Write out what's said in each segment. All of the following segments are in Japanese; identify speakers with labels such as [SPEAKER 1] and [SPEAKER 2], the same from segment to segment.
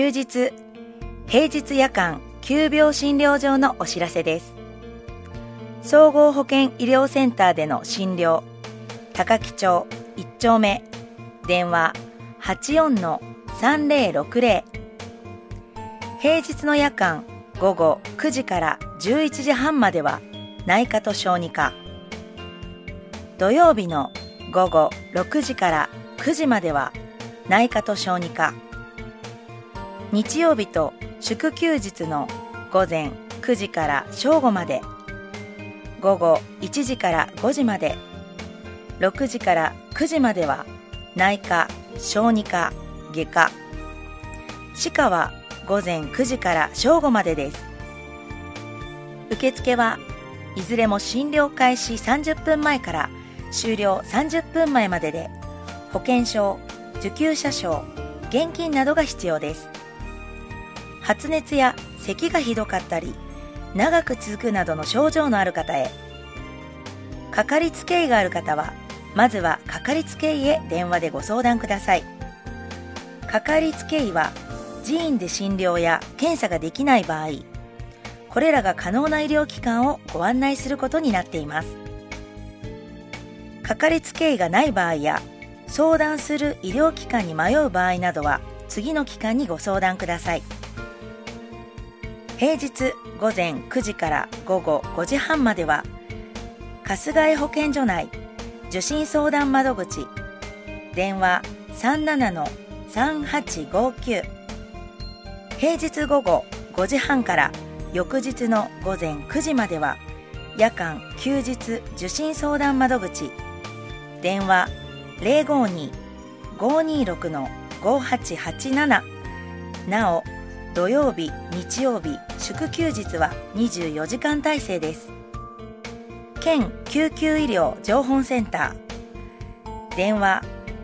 [SPEAKER 1] 休日、平日夜間急病診療所のお知らせです。総合保健医療センターでの診療、高木町1丁目、電話 84-3060。平日の夜間午後9時から11時半までは内科と小児科。土曜日の午後6時から9時までは内科と小児科。日曜日と祝休日の午前9時から正午まで、午後1時から5時まで、6時から9時までは内科、小児科、外科。歯科は午前9時から正午までです。受付はいずれも診療開始30分前から終了30分前までで、保険証、受給者証、現金などが必要です。発熱や咳がひどかったり、長く続くなどの症状のある方へ。かかりつけ医がある方は、まずはかかりつけ医へ電話でご相談ください。かかりつけ医は自院で診療や検査ができない場合、これらが可能な医療機関をご案内することになっています。かかりつけ医がない場合や、相談する医療機関に迷う場合などは、次の機関にご相談ください。平日午前9時から午後5時半までは、春日井保健所内受診相談窓口、電話 37-3859。平日午後5時半から翌日の午前9時までは、夜間休日受診相談窓口、電話 052-526-5887。なお、土曜日、日曜日、祝休日は24時間体制です。県救急医療情報センター、電話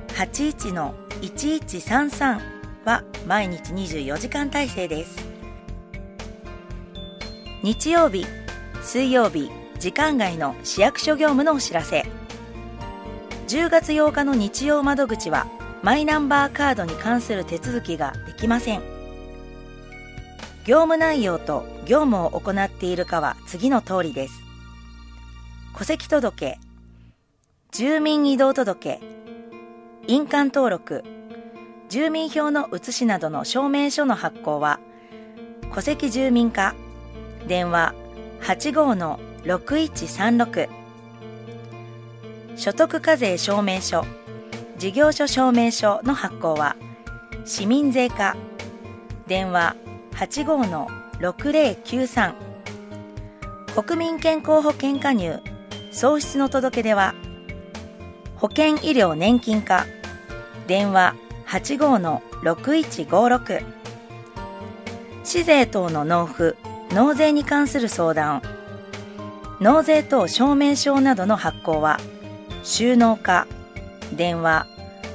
[SPEAKER 1] 81-1133 は毎日24時間体制です。日曜日、水曜日、時間外の市役所業務のお知らせ。10月8日の日曜窓口は、マイナンバーカードに関する手続きができません。業務内容と業務を行っているかは次の通りです。戸籍届、住民移動届、印鑑登録、住民票の写しなどの証明書の発行は、戸籍住民課、電話 85-6136。所得課税証明書、事業所証明書の発行は、市民税課、電話 85-6093。国民健康保険加入、喪失の届出は、保険医療年金課、電話 85-6156。市税等の納付、納税に関する相談、納税等証明書などの発行は、収納課、電話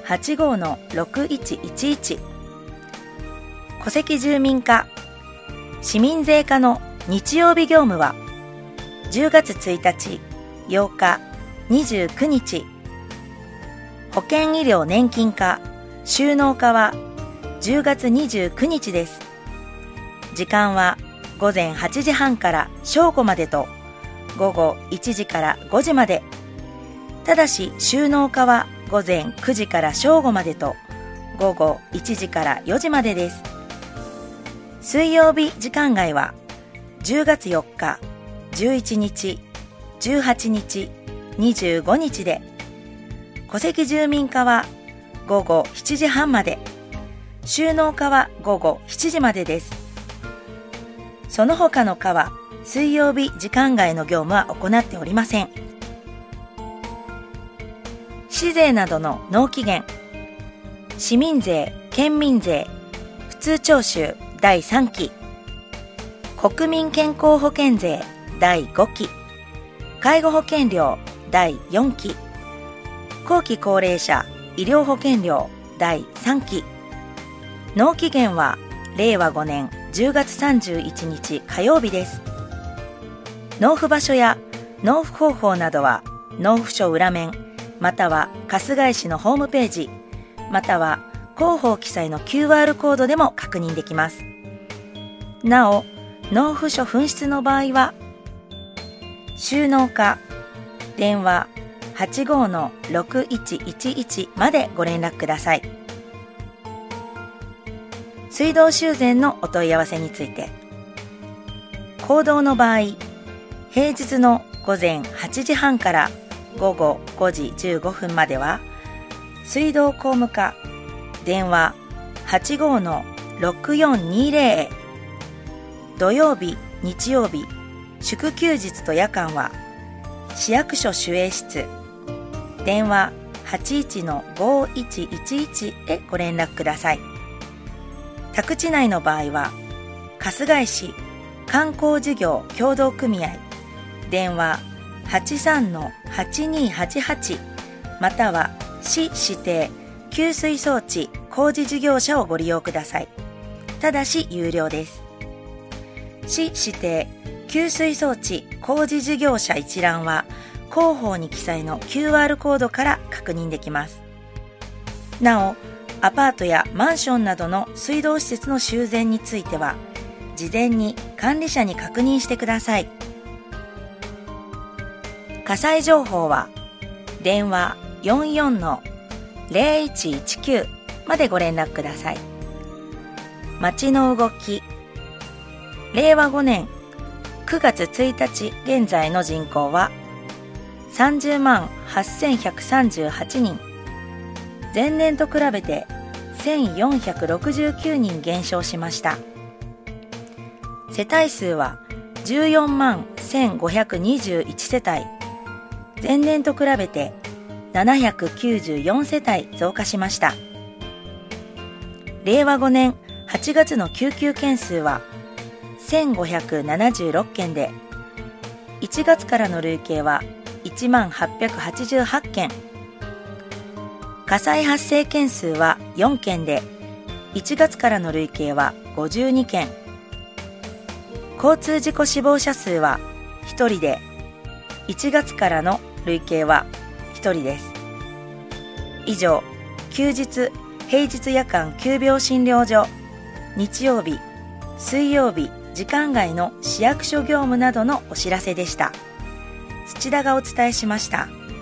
[SPEAKER 1] 85-6111。戸籍住民課、市民税課の日曜日業務は、10月1日、8日、29日。保険医療年金課、収納課は10月29日です。時間は午前8時半から正午までと、午後1時から5時まで。ただし収納課は午前9時から正午までと、午後1時から4時までです。水曜日時間外は10月4日、11日、18日、25日で、戸籍住民課は午後7時半まで、収納課は午後7時までです。その他の課は水曜日時間外の業務は行っておりません。市税などの納期限、市民税、県民税、普通徴収第3期、国民健康保険税第5期、介護保険料第4期、後期高齢者医療保険料第3期。納期限は令和5年10月31日火曜日です。納付場所や納付方法などは納付書裏面または春日井市のホームページまたは広報記載の QR コードでも確認できます。なお、納付書紛失の場合は、収納課電話 85-6111 までご連絡ください。水道修繕のお問い合わせについて、公道の場合、平日の午前8時半から午後5時15分までは、水道工務課電話 85-6420 へ。土曜日、日曜日、祝休日と夜間は市役所守衛室電話 81-5111 へご連絡ください。宅地内の場合は春日井市観光事業協同組合電話 83-8288 または市指定給水装置工事事業者をご利用ください。ただし有料です。市指定給水装置工事事業者一覧は広報に記載の QR コードから確認できます。なお、アパートやマンションなどの水道施設の修繕については事前に管理者に確認してください。火災情報は電話 44-0119 までご連絡ください。町の動き、令和5年9月1日現在の人口は30万8138人、前年と比べて1469人減少しました。世帯数は14万1521世帯、前年と比べて794世帯増加しました。令和5年8月の救急件数は1576件で、1月からの累計は1万888件。火災発生件数は4件で、1月からの累計は52件。交通事故死亡者数は1人で、1月からの累計は1人です。以上、休日・平日夜間急病診療所、日曜日、水曜日、時間外の市役所業務などのお知らせでした。土田がお伝えしました。